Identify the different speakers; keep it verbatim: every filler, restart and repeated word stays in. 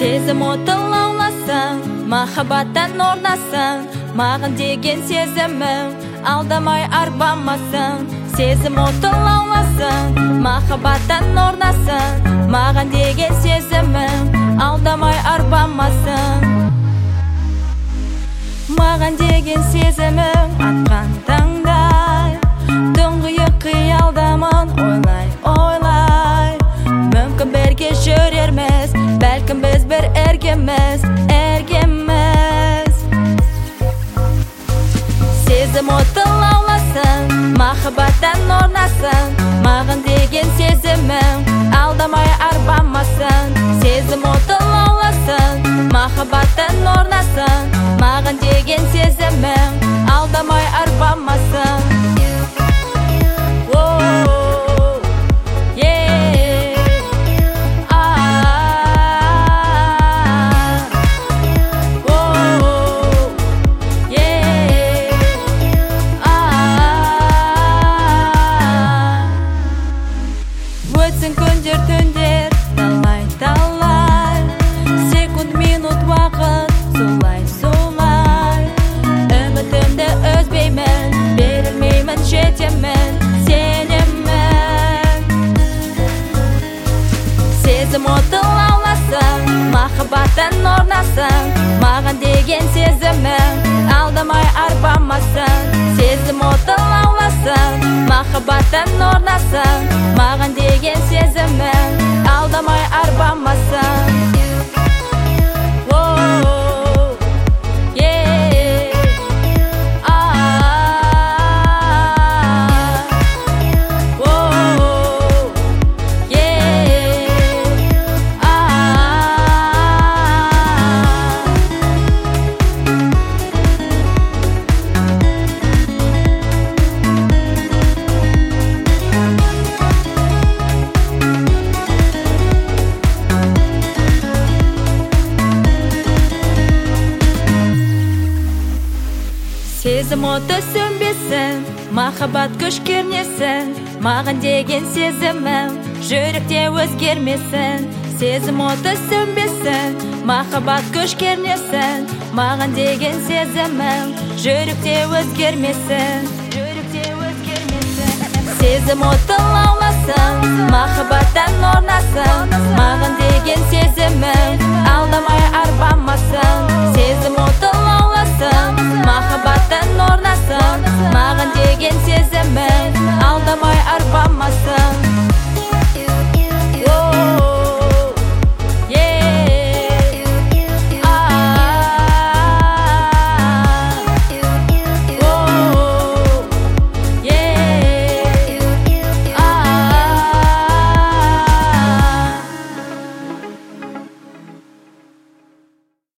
Speaker 1: Сезім оты лауласың, махаббаттан орнасың, маған деген сезімің алдамай арбамасың. Сезім оты лауласың, махаббаттан орнасың, маған деген сезімің алдамай арбамасың. Маған деген сезімің атқан таңдай, тұңғиық қиялдамын ойлай, ойлай. Мүмкін бірге жүрерміз, бәлкім біз бір ергеміз, ергеміз. Сезім оты лауласың, махаббаттан орнасың, маған деген сезімің алдамай арбамасың. Сезім оты лауласың, махаббаттан орнасың, маған деген сезімің алдамай арбамасың. Өтсін күндер, түндер, талай, талай, секунд, минут, уақыт, солай, солай. Үмітімді үзбеймін, берілмеймін, жетемін, сенемін. Сезім оты лауласың, махаббаттан орнасың, маған деген сезімің алдамай арбамасың. Сезім оты лауласың, махаббаттан орнасың, маған деген сезімің алдамай арбамасың. Сезім оты сөнбесін, махаббат күш кернесін, маған деген сезімім жүректе өзгермесін. Сезім оты сөнбесін, махаббат күш кернесін, маған деген сезімім жүректе өзгермесін. Сезім оты лауласың, махаббаттан орнасың, маған деген сезімім алдамай арбамасың. Сезім